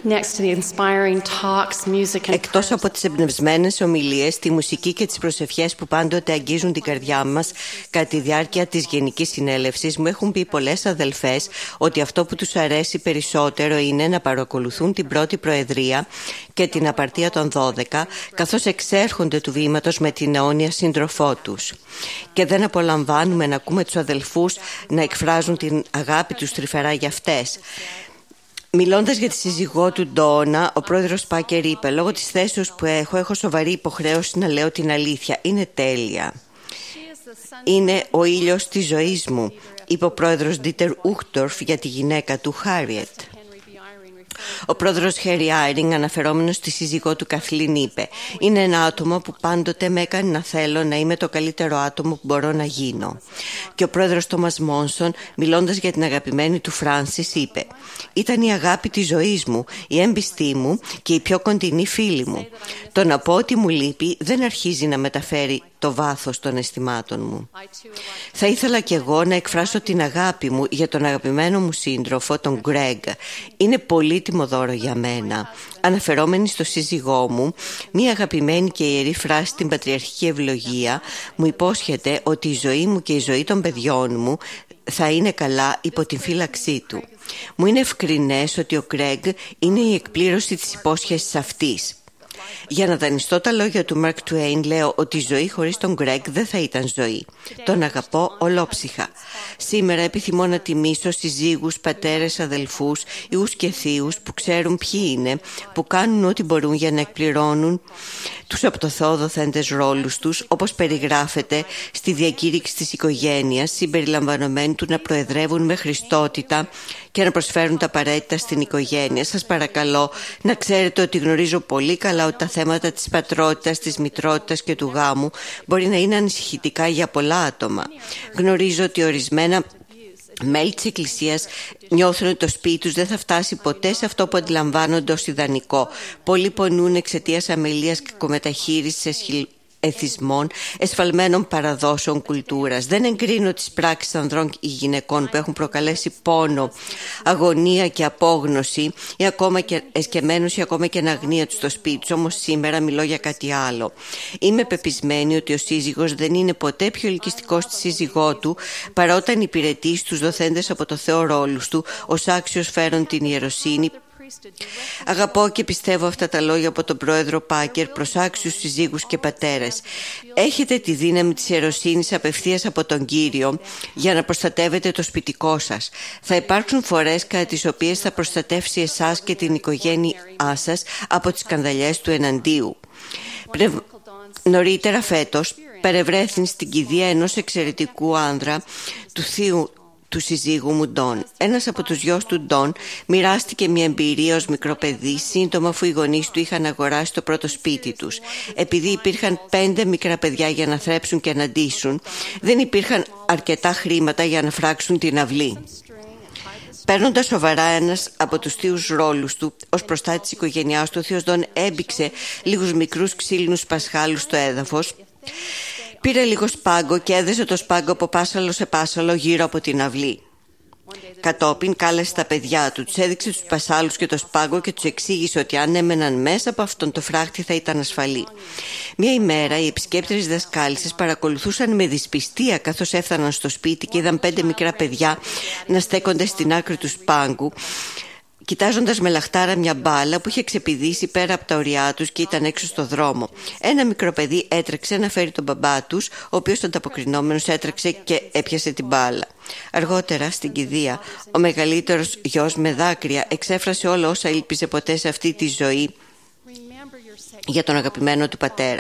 Εκτός από τις εμπνευσμένες ομιλίες, τη μουσική και τις προσευχές που πάντοτε αγγίζουν την καρδιά μας κατά τη διάρκεια της Γενικής Συνέλευσης, μου έχουν πει πολλές αδελφές ότι αυτό που τους αρέσει περισσότερο είναι να παρακολουθούν την πρώτη προεδρία και την απαρτία των 12, καθώς εξέρχονται του βήματος με την αιώνια σύντροφό τους. Και δεν απολαμβάνουμε να ακούμε τους αδελφούς να εκφράζουν την αγάπη τους τρυφερά για αυτές. Μιλώντας για τη σύζυγό του Ντόνα, ο πρόεδρος Πάκερ είπε: «Λόγω της θέσεως που έχω σοβαρή υποχρέωση να λέω την αλήθεια. Είναι τέλεια. Είναι ο ήλιος της ζωής μου», είπε ο πρόεδρος Ντίτερ Ούχτορφ για τη γυναίκα του Χάριετ. Ο πρόεδρος Χέρι Άιρινγκ, αναφερόμενος στη σύζυγό του Καθλίν, είπε: «Είναι ένα άτομο που πάντοτε με έκανε να θέλω να είμαι το καλύτερο άτομο που μπορώ να γίνω». Και ο πρόεδρος Τόμας Μόνσον, μιλώντας για την αγαπημένη του Φράνσις, είπε: «Ήταν η αγάπη της ζωής μου, η έμπιστή μου και η πιο κοντινή φίλη μου. Το να πω ότι μου λείπει δεν αρχίζει να μεταφέρει το βάθος των αισθημάτων μου. Θα ήθελα κι εγώ να εκφράσω την αγάπη μου για τον αγαπημένο μου σύντροφο, τον Γκρέγκ. Είναι πολύτιμο δώρο για μένα». Αναφερόμενη στο σύζυγό μου, μία αγαπημένη και ιερή φράση στην πατριαρχική ευλογία μου υπόσχεται ότι η ζωή μου και η ζωή των παιδιών μου θα είναι καλά υπό την φύλαξή του. Μου είναι ευκρινές ότι ο Γκρέγκ είναι η εκπλήρωση της υπόσχεσης αυτής. Για να δανειστώ τα λόγια του Μαρκ Τουέιν, λέω ότι η ζωή χωρίς τον Γκρέγκ δεν θα ήταν ζωή. Τον αγαπώ ολόψυχα. Σήμερα επιθυμώ να τιμήσω συζύγους, πατέρες, αδελφούς, ιούς και θείους που ξέρουν ποιοι είναι, που κάνουν ό,τι μπορούν για να εκπληρώνουν τους από το Θεό δοθέντες ρόλους τους, όπως περιγράφεται στη διακήρυξη της οικογένειας, συμπεριλαμβανομένου του να προεδρεύουν με χρηστότητα και να προσφέρουν τα απαραίτητα στην οικογένεια. Σας παρακαλώ να ξέρετε ότι γνωρίζω πολύ καλά ότι τα θέματα της πατρότητας, της μητρότητας και του γάμου μπορεί να είναι ανησυχητικά για πολλά άτομα. Γνωρίζω ότι ορισμένα μέλη της Εκκλησίας νιώθουν ότι το σπίτι τους δεν θα φτάσει ποτέ σε αυτό που αντιλαμβάνονται ως ιδανικό. Πολλοί πονούν εξαιτίας αμελίας και κακομεταχείρισης εθισμών, εσφαλμένων παραδόσεων κουλτούρας. Δεν εγκρίνω τις πράξεις ανδρών ή γυναικών που έχουν προκαλέσει πόνο, αγωνία και απόγνωση ή ακόμα και εσκεμμένους ή ακόμα και αναγνία τους στο σπίτι τους. Όμως σήμερα μιλώ για κάτι άλλο. Είμαι πεπισμένη ότι ο σύζυγος δεν είναι ποτέ πιο ελκυστικός στη σύζυγό του παρά όταν υπηρετεί στους δοθέντες από το Θεό ρόλους του ως άξιος φέρον την ιεροσύνη. Αγαπώ και πιστεύω αυτά τα λόγια από τον πρόεδρο Πάκερ προς άξιους συζύγους και πατέρες. Έχετε τη δύναμη της ιεροσύνης απευθείας από τον Κύριο για να προστατεύετε το σπιτικό σας. Θα υπάρξουν φορές κατά τις οποίες θα προστατεύσει εσάς και την οικογένειά σας από τις σκανδαλιές του εναντίου. Νωρίτερα φέτος παρευρέθην στην κηδεία ενός εξαιρετικού άνδρα, του θείου του συζύγου μου Ντόν. Ένας από τους γιος του Ντόν μοιράστηκε μια εμπειρία ως μικρό παιδί σύντομα αφού οι γονείς του είχαν αγοράσει το πρώτο σπίτι τους. Επειδή υπήρχαν 5 μικρά παιδιά για να θρέψουν και να ντύσουν, δεν υπήρχαν αρκετά χρήματα για να φράξουν την αυλή. Παίρνοντας σοβαρά ένας από τους θείους ρόλους του ως προστάτης της οικογένειάς του, ο θείος Ντόν έμπηξε λίγους μικρούς ξύλινους πασχάλους στο έδαφος. Πήρε λίγο σπάγκο και έδεσε το σπάγκο από πάσαλο σε πάσαλο γύρω από την αυλή. Κατόπιν κάλεσε τα παιδιά του, τους έδειξε τους πασάλους και το σπάγκο και τους εξήγησε ότι αν έμεναν μέσα από αυτόν το φράχτη θα ήταν ασφαλή. Μια ημέρα οι επισκέπτες της δασκάλισσας παρακολουθούσαν με δυσπιστία καθώς έφταναν στο σπίτι και είδαν 5 μικρά παιδιά να στέκονται στην άκρη του σπάγκου, κοιτάζοντας με λαχτάρα μια μπάλα που είχε ξεπηδήσει πέρα από τα ωριά τους και ήταν έξω στο δρόμο. Ένα μικρό παιδί έτρεξε να φέρει τον μπαμπά τους, ο οποίος ανταποκρινόμενος έτρεξε και έπιασε την μπάλα. Αργότερα στην κηδεία, ο μεγαλύτερος γιος με δάκρυα εξέφρασε όλα όσα ήλπιζε ποτέ σε αυτή τη ζωή για τον αγαπημένο του πατέρα.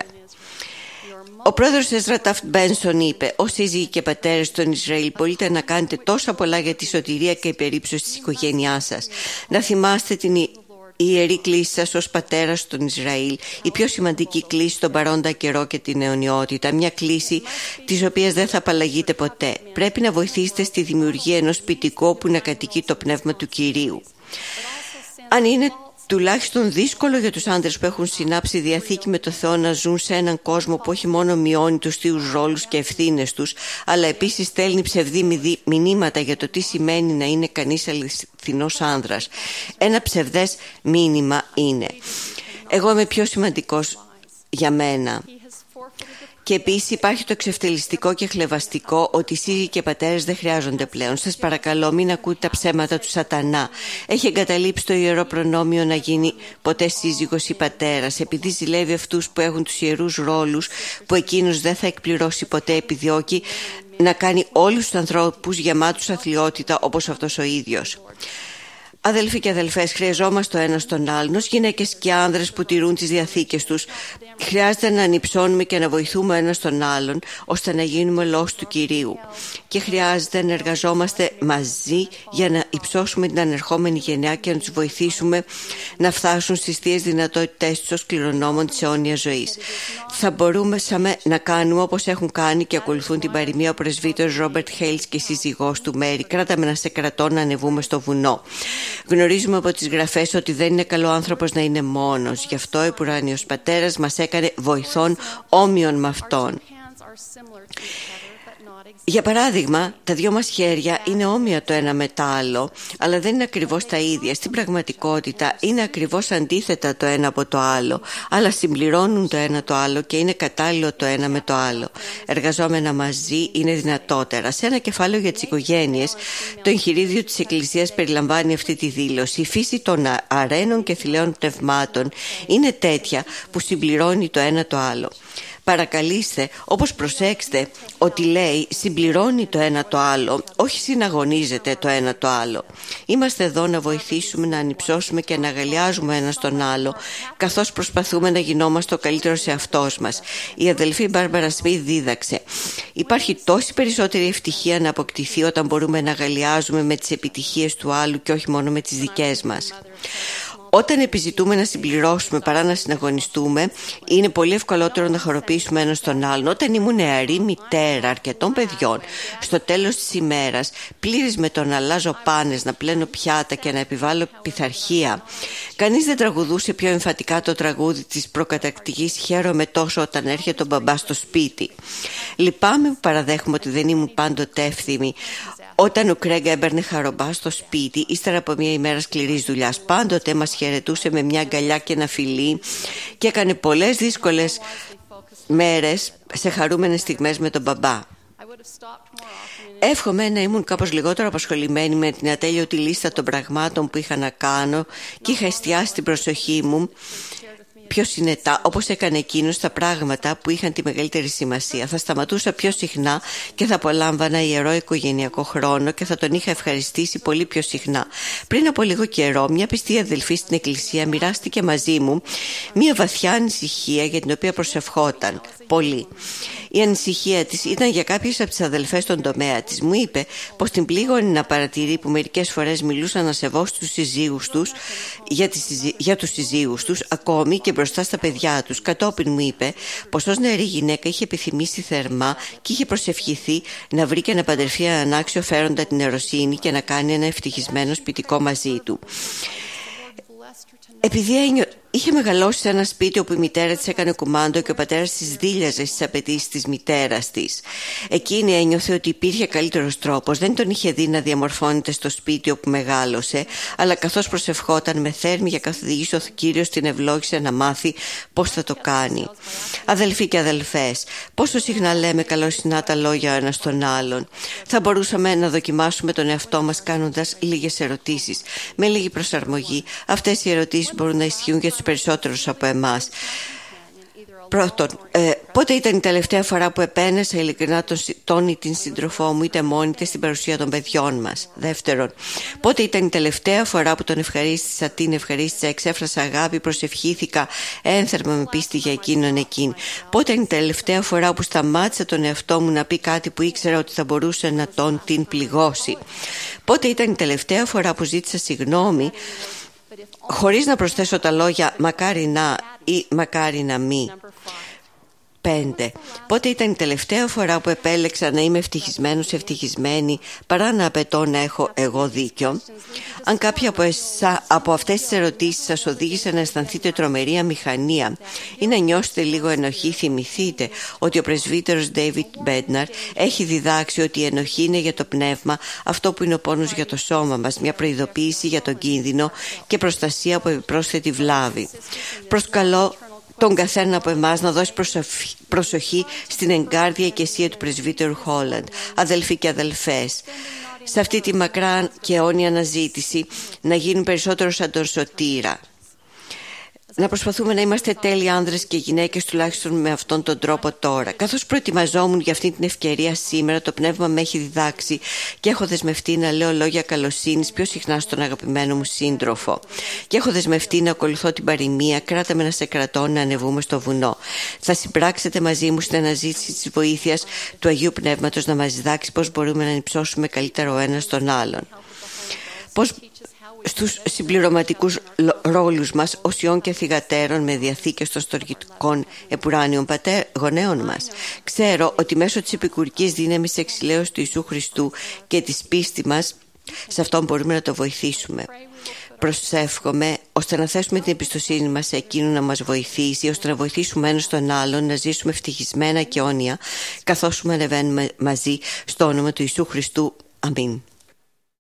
Ο πρόεδρος Έζρα Ταφτ Μπένσον είπε: «Ως σύζυγοι και πατέρες στον Ισραήλ μπορείτε να κάνετε τόσα πολλά για τη σωτηρία και υπερύψωση της οικογένειάς σας. Να θυμάστε την ιερή κλήση σας ως πατέρας στον Ισραήλ, η πιο σημαντική κλήση στον παρόντα καιρό και την αιωνιότητα, μια κλήση της οποίας δεν θα απαλλαγείτε ποτέ. Πρέπει να βοηθήσετε στη δημιουργία ενός σπιτικού που να κατοικεί το πνεύμα του Κυρίου. Αν είναι τουλάχιστον δύσκολο για τους άντρες που έχουν συνάψει διαθήκη με το Θεό να ζουν σε έναν κόσμο που όχι μόνο μειώνει τους θείους ρόλους και ευθύνες τους, αλλά επίσης στέλνει ψευδή μηνύματα για το τι σημαίνει να είναι κανείς αληθινός άνδρας. Ένα ψευδές μήνυμα είναι: εγώ είμαι πιο σημαντικός για μένα. Και επίσης υπάρχει το εξευτελιστικό και χλευαστικό ότι οι σύζυγοι και πατέρες δεν χρειάζονται πλέον. Σας παρακαλώ, μην ακούτε τα ψέματα του σατανά. Έχει εγκαταλείψει το ιερό προνόμιο να γίνει ποτέ σύζυγος ή πατέρας, επειδή ζηλεύει αυτούς που έχουν τους ιερούς ρόλους που εκείνος δεν θα εκπληρώσει ποτέ, επιδιώκει να κάνει όλους τους ανθρώπους γεμάτους αθλιότητα όπως αυτός ο ίδιος. Αδελφοί και αδελφές, χρειαζόμαστε ο ένας τον άλλον, ως γυναίκες και άνδρες που τηρούν τις διαθήκες τους. Χρειάζεται να ανυψώνουμε και να βοηθούμε ο ένας τον άλλον, ώστε να γίνουμε λαός του Κυρίου. Και χρειάζεται να εργαζόμαστε μαζί για να υψώσουμε την ανερχόμενη γενιά και να τους βοηθήσουμε να φτάσουν στις θείες δυνατότητές τους ως κληρονόμων της αιώνιας ζωής. Θα μπορούμε να κάνουμε όπως έχουν κάνει και ακολουθούν την παροιμία ο πρεσβύτερος Ρόμπερτ Χέιλς και η σύζυγός του Μέρι: κράτα με να σε κρατώ να ανεβούμε στο βουνό. Γνωρίζουμε από τις γραφές ότι δεν είναι καλό άνθρωπος να είναι μόνος. Γι' αυτό ο Επουράνιος Πατέρας μας έκανε βοηθών όμοιων με αυτόν. Για παράδειγμα, τα δυο μας χέρια είναι όμοια το ένα με το άλλο, αλλά δεν είναι ακριβώς τα ίδια. Στην πραγματικότητα είναι ακριβώς αντίθετα το ένα από το άλλο, αλλά συμπληρώνουν το ένα το άλλο και είναι κατάλληλο το ένα με το άλλο. Εργαζόμενα μαζί είναι δυνατότερα. Σε ένα κεφάλαιο για τις οικογένειες, το εγχειρίδιο της Εκκλησίας περιλαμβάνει αυτή τη δήλωση: η φύση των αρένων και θηλαίων πνευμάτων είναι τέτοια που συμπληρώνει το ένα το άλλο. Παρακαλείστε, όπως προσέξτε, ότι λέει συμπληρώνει το ένα το άλλο, όχι συναγωνίζεται το ένα το άλλο. Είμαστε εδώ να βοηθήσουμε, να ανυψώσουμε και να αγκαλιάζουμε ένα τον άλλο, καθώς προσπαθούμε να γινόμαστε ο καλύτερος εαυτός μας. Η αδελφή Μπάρμπαρα Σμιθ δίδαξε: υπάρχει τόση περισσότερη ευτυχία να αποκτηθεί όταν μπορούμε να αγκαλιάζουμε με τις επιτυχίες του άλλου και όχι μόνο με τις δικές μας. Όταν επιζητούμε να συμπληρώσουμε παρά να συναγωνιστούμε, είναι πολύ ευκολότερο να χαροποιήσουμε ένας τον άλλον. Όταν ήμουν νεαρή μητέρα αρκετών παιδιών, στο τέλος της ημέρας, πλήρης με το να αλλάζω πάνες, να πλένω πιάτα και να επιβάλλω πειθαρχία, κανείς δεν τραγουδούσε πιο εμφατικά το τραγούδι της προκαταρκτικής «Χαίρομαι τόσο όταν έρχεται ο μπαμπάς στο σπίτι». Λυπάμαι που παραδέχομαι ότι δεν ήμουν πάντοτε εύθυμη. Όταν ο Κρέγκ έμπαιρνε χαρομπά στο σπίτι, ύστερα από μια ημέρα σκληρής δουλειάς, πάντοτε μας χαιρετούσε με μια αγκαλιά και ένα φιλί και έκανε πολλές δύσκολες μέρες σε χαρούμενες στιγμές με τον μπαμπά. Εύχομαι να ήμουν κάπως λιγότερο απασχολημένη με την ατέλειωτη λίστα των πραγμάτων που είχα να κάνω και είχα εστιάσει την προσοχή μου πιο συνετά, όπως έκανε εκείνος, στα πράγματα που είχαν τη μεγαλύτερη σημασία. Θα σταματούσα πιο συχνά και θα απολάμβανα ιερό οικογενειακό χρόνο και θα τον είχα ευχαριστήσει πολύ πιο συχνά. Πριν από λίγο καιρό, μια πιστή αδελφή στην εκκλησία μοιράστηκε μαζί μου μια βαθιά ανησυχία για την οποία προσευχόταν πολύ. Η ανησυχία της ήταν για κάποιες από τις αδελφές στον τομέα της. Μου είπε πως την πλήγωνε να παρατηρεί που μερικές φορές μιλούσαν ασεβώς στους συζύγους τους, για τους συζύγους τους, ακόμη και μπροστά στα παιδιά τους. Κατόπιν μου είπε πως ως νεαρή γυναίκα είχε επιθυμήσει θερμά και είχε προσευχηθεί να βρει και να παντρευτεί έναν άξιο φέροντα την ερωσύνη και να κάνει ένα ευτυχισμένο σπιτικό μαζί του. Επειδή είχε μεγαλώσει σε ένα σπίτι όπου η μητέρα της έκανε κουμάντο και ο πατέρας της δίλιαζε στις απαιτήσεις της μητέρας της, εκείνη ένιωθε ότι υπήρχε καλύτερος τρόπος. Δεν τον είχε δει να διαμορφώνεται στο σπίτι όπου μεγάλωσε, αλλά καθώς προσευχόταν με θέρμη για καθοδήγηση, ο Κύριος την ευλόγησε να μάθει πώς θα το κάνει. Αδελφοί και αδελφές, πόσο συχνά λέμε καλοσυνά τα λόγια ο ένας τον άλλον. Θα μπορούσαμε να δοκιμάσουμε τον εαυτό μας κάνοντας λίγες ερωτήσεις. Με λίγη προσαρμογή, αυτές οι ερωτήσεις μπορούν να ισχύουν για τους περισσότερους από εμάς. Πρώτον, πότε ήταν η τελευταία φορά που επένεσα ειλικρινά τον ή την σύντροφό μου, είτε μόνη είτε στην παρουσία των παιδιών μας? Δεύτερον, πότε ήταν η τελευταία φορά που τον ευχαρίστησα, την ευχαρίστησα, εξέφρασα αγάπη, προσευχήθηκα ένθερμα με πίστη για εκείνον εκείνη? Πότε ήταν η τελευταία φορά που σταμάτησα τον εαυτό μου να πει κάτι που ήξερα ότι θα μπορούσε να τον την πληγώσει? Πότε ήταν η τελευταία φορά που ζήτησα συγγνώμη χωρίς να προσθέσω τα λόγια «μακάρι να» ή «μακάρι να μη»? 5. Πότε ήταν η τελευταία φορά που επέλεξα να είμαι ευτυχισμένος, ευτυχισμένη, παρά να απαιτώ να έχω εγώ δίκιο? Αν κάποια από αυτές τις ερωτήσεις σας οδήγησε να αισθανθείτε τρομερή αμηχανία ή να νιώσετε λίγο ενοχή, θυμηθείτε ότι ο πρεσβύτερος David Bednar έχει διδάξει ότι η ενοχή είναι για το πνεύμα αυτό που είναι ο πόνος για το σώμα μας, μια προειδοποίηση για τον κίνδυνο και προστασία από επιπρόσθετη βλάβη. Προσκαλώ τον καθένα από εμάς να δώσει προσοχή στην εγκάρδια ηκεσία του πρεσβύτερου Holland. Αδελφοί και αδελφές, σε αυτή τη μακρά και αιώνια αναζήτηση να γίνουν περισσότερο σαν τον Σωτήρα. Να προσπαθούμε να είμαστε τέλειοι άνδρες και γυναίκες, τουλάχιστον με αυτόν τον τρόπο τώρα. Καθώς προετοιμαζόμουν για αυτή την ευκαιρία σήμερα, το πνεύμα με έχει διδάξει και έχω δεσμευτεί να λέω λόγια καλοσύνης πιο συχνά στον αγαπημένο μου σύντροφο. Και έχω δεσμευτεί να ακολουθώ την παροιμία «Κράτα με να σε κρατώ, να ανεβούμε στο βουνό». Θα συμπράξετε μαζί μου στην αναζήτηση της βοήθειας του Αγίου Πνεύματος να μας διδάξει πώς μπορούμε να υψώσουμε καλύτερα ο ένας τον άλλον. Στους συμπληρωματικούς ρόλους μας ως ιών και θυγατέρων με διαθήκες των στοργικών επουράνιων γονέων μας. Ξέρω ότι μέσω της επικουρικής δύναμης της εξηλαίωσης του Ιησού Χριστού και της πίστης μας σε αυτόν μπορούμε να το βοηθήσουμε. Προσεύχομαι ώστε να θέσουμε την εμπιστοσύνη μας σε εκείνον να μας βοηθήσει, ώστε να βοηθήσουμε ένας τον άλλον να ζήσουμε ευτυχισμένα και αιώνια καθώς ανεβαίνουμε μαζί στο όνομα του Ιησού Χριστού. Αμήν.